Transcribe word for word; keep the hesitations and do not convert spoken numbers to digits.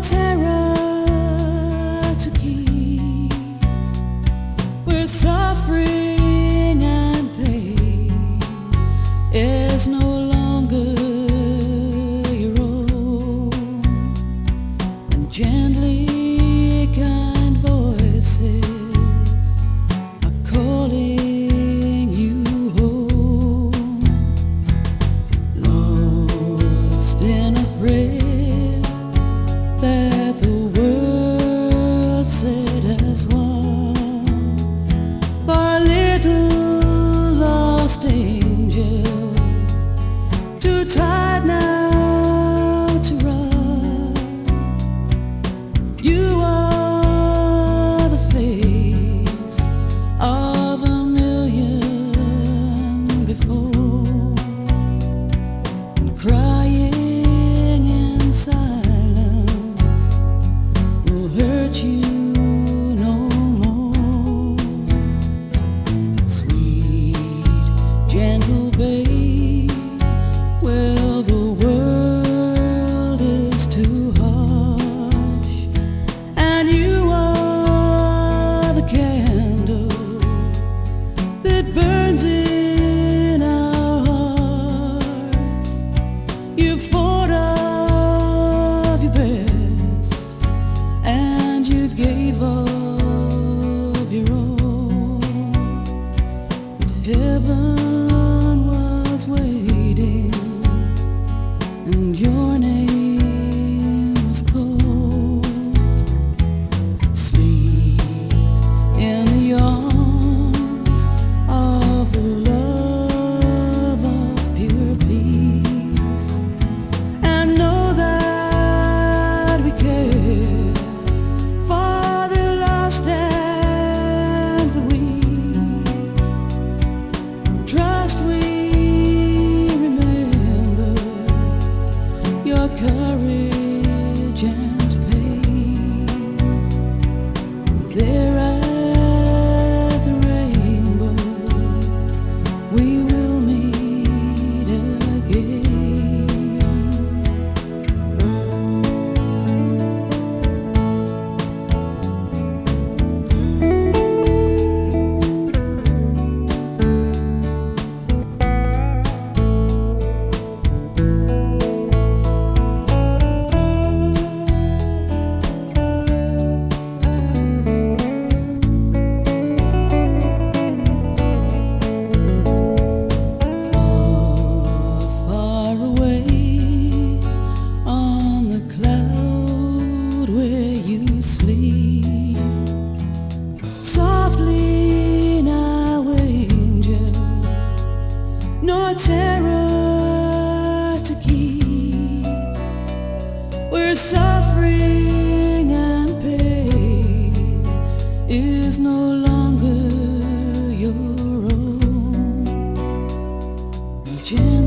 terror to keep, where suffering and pain is no longer your own, and gently kind voices are calling you home, lost in a prayer that the world said as one, for a little lost angel, too tired now to run. You are the face of a million before, and crying in silence will hurt you no more. Sweet, gentle babe, well, the world is too harsh, and you are the candle that burns in our hearts. You fought of your best, and you gave of your own, but heaven was waiting, and your name was called. Sleep in the arms of the love of pure peace, and know that we care for the lost and the weak. Trust we remember your courage and pain. There at the rainbow we will meet again. Far, far away on the cloud where you sleep, softly now, angel, nor terror to keep, where suffering and pain is no longer your own. Gentle